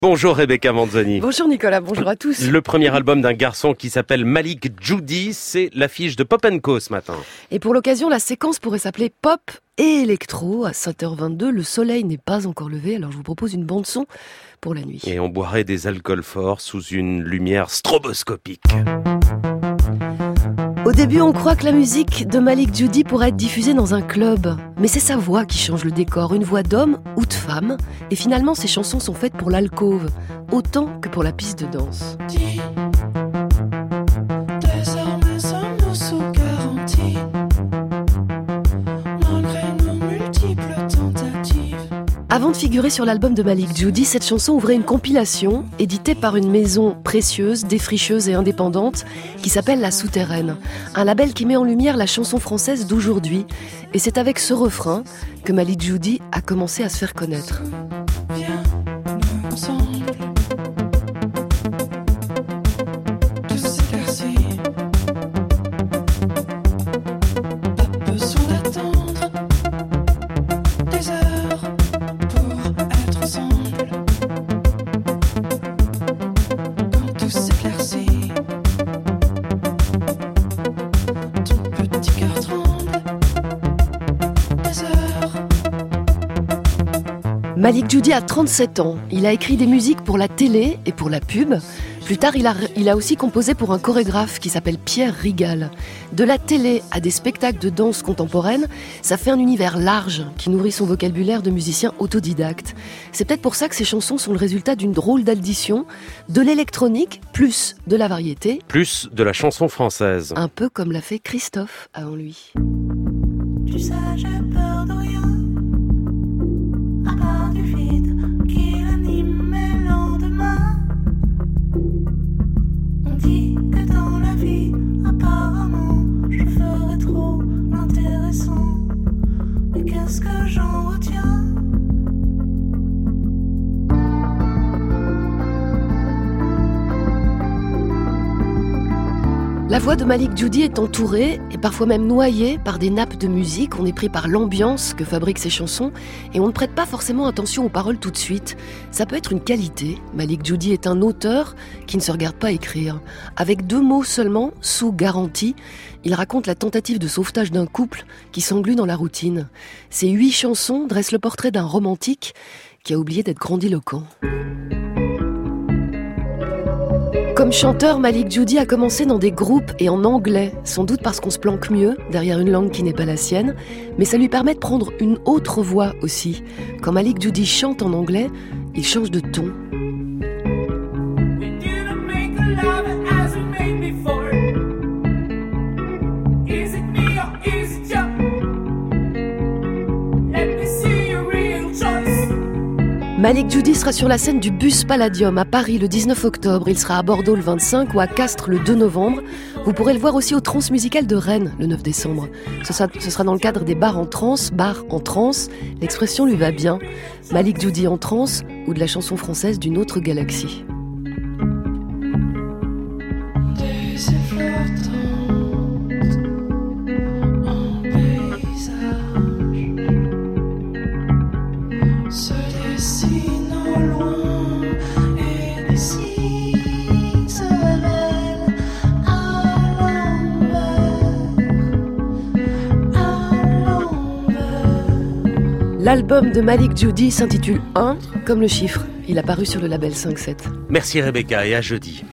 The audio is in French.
Bonjour Rebecca Manzoni. Bonjour Nicolas, bonjour à tous. Le premier album d'un garçon qui s'appelle Malik Djoudi, c'est l'affiche de Pop & Co ce matin. Et pour l'occasion, la séquence pourrait s'appeler Pop et électro. À 7h22, le soleil n'est pas encore levé, alors je vous propose une bande-son pour la nuit. Et on boirait des alcools forts sous une lumière stroboscopique. Au début, on croit que la musique de Malik Djoudi pourrait être diffusée dans un club. Mais c'est sa voix qui change le décor, une voix d'homme ou de femme. Et finalement, ses chansons sont faites pour l'alcôve, autant que pour la piste de danse. Désormais sommes-nous sous garantie, malgré nos multiples tentatives. Avant de figurer sur l'album de Malik Djoudi, cette chanson ouvrait une compilation éditée par une maison précieuse, défricheuse et indépendante qui s'appelle La Souterraine. Un label qui met en lumière la chanson française d'aujourd'hui. Et c'est avec ce refrain que Malik Djoudi a commencé à se faire connaître. Viens, nous ensemble, tout s'éclaircit. Pas besoin d'attendre des heures pour être ensemble. Quand tout s'éclaircit, ton petit cœur tremble. Des heures. Malik Djoudi a 37 ans. Il a écrit des musiques pour la télé et pour la pub. Plus tard, il a aussi composé pour un chorégraphe qui s'appelle Pierre Rigal. De la télé à des spectacles de danse contemporaine, ça fait un univers large qui nourrit son vocabulaire de musicien autodidacte. C'est peut-être pour ça que ses chansons sont le résultat d'une drôle d'addition de l'électronique plus de la variété. Plus de la chanson française. Un peu comme l'a fait Christophe avant lui. Tu sais, j'ai peur de rien, à part du vide qui anime mes lendemains. On dit que dans la vie, apparemment, je ferais trop l'intéressant. Mais qu'est-ce que j'en retiens? La voix de Malik Djoudi est entourée et parfois même noyée par des nappes de musique. On est pris par l'ambiance que fabriquent ses chansons et on ne prête pas forcément attention aux paroles tout de suite. Ça peut être une qualité. Malik Djoudi est un auteur qui ne se regarde pas écrire. Avec 2 mots seulement, sous garantie, il raconte la tentative de sauvetage d'un couple qui s'englue dans la routine. Ces 8 chansons dressent le portrait d'un romantique qui a oublié d'être grandiloquent. Comme chanteur, Malik Djoudi a commencé dans des groupes et en anglais, sans doute parce qu'on se planque mieux derrière une langue qui n'est pas la sienne, mais ça lui permet de prendre une autre voix aussi. Quand Malik Djoudi chante en anglais, il change de ton. Malik Djoudi sera sur la scène du Bus Palladium à Paris le 19 octobre. Il sera à Bordeaux le 25 ou à Castres le 2 novembre. Vous pourrez le voir aussi au Transmusical de Rennes le 9 décembre. Ce sera dans le cadre des bars en trance. L'expression lui va bien. Malik Djoudi en trance ou de la chanson française d'une autre galaxie. Des effleurantes en paysage se dessinent au loin et des signes se révèlent à l'envers. L'album de Malik Djoudi s'intitule 1 comme le chiffre. Il a paru sur le label 5-7. Merci Rebecca et à jeudi.